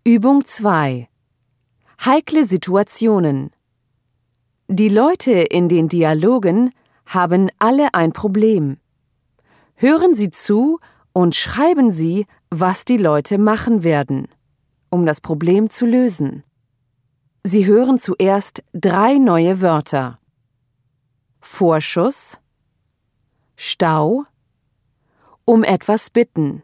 Übung 2. Heikle Situationen. Die Leute in den Dialogen haben alle ein Problem. Hören Sie zu und schreiben Sie, was die Leute machen werden, um das Problem zu lösen. Sie hören zuerst 3 neue Wörter: Vorschuss, Stau, um etwas bitten.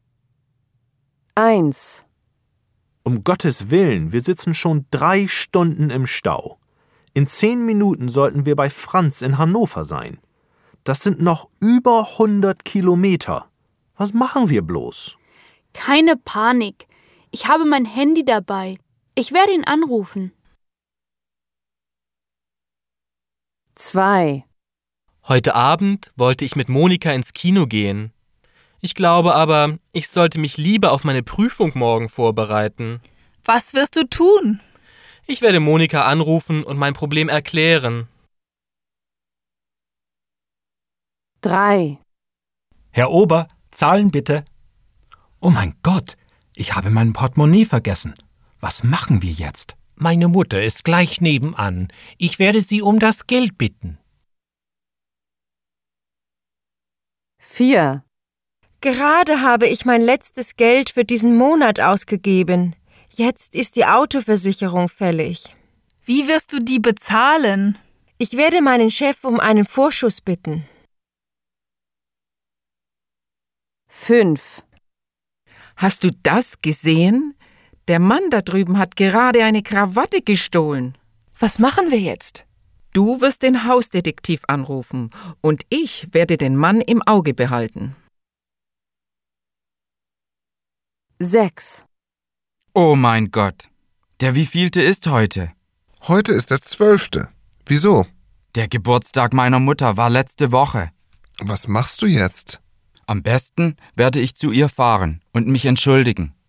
1. Um Gottes Willen, wir sitzen schon 3 Stunden im Stau. In 10 Minuten sollten wir bei Franz in Hannover sein. Das sind noch über 100 Kilometer. Was machen wir bloß? Keine Panik. Ich habe mein Handy dabei. Ich werde ihn anrufen. 2. Heute Abend wollte ich mit Monika ins Kino gehen. Ich glaube aber, ich sollte mich lieber auf meine Prüfung morgen vorbereiten. Was wirst du tun? Ich werde Monika anrufen und mein Problem erklären. 3. Herr Ober, zahlen bitte. Oh mein Gott, ich habe mein Portemonnaie vergessen. Was machen wir jetzt? Meine Mutter ist gleich nebenan. Ich werde sie um das Geld bitten. 4. Gerade habe ich mein letztes Geld für diesen Monat ausgegeben. Jetzt ist die Autoversicherung fällig. Wie wirst du die bezahlen? Ich werde meinen Chef um einen Vorschuss bitten. 5. Hast du das gesehen? Der Mann da drüben hat gerade eine Krawatte gestohlen. Was machen wir jetzt? Du wirst den Hausdetektiv anrufen und ich werde den Mann im Auge behalten. 6. Oh mein Gott, der wievielte ist heute? Heute ist der 12. Wieso? Der Geburtstag meiner Mutter war letzte Woche. Was machst du jetzt? Am besten werde ich zu ihr fahren und mich entschuldigen.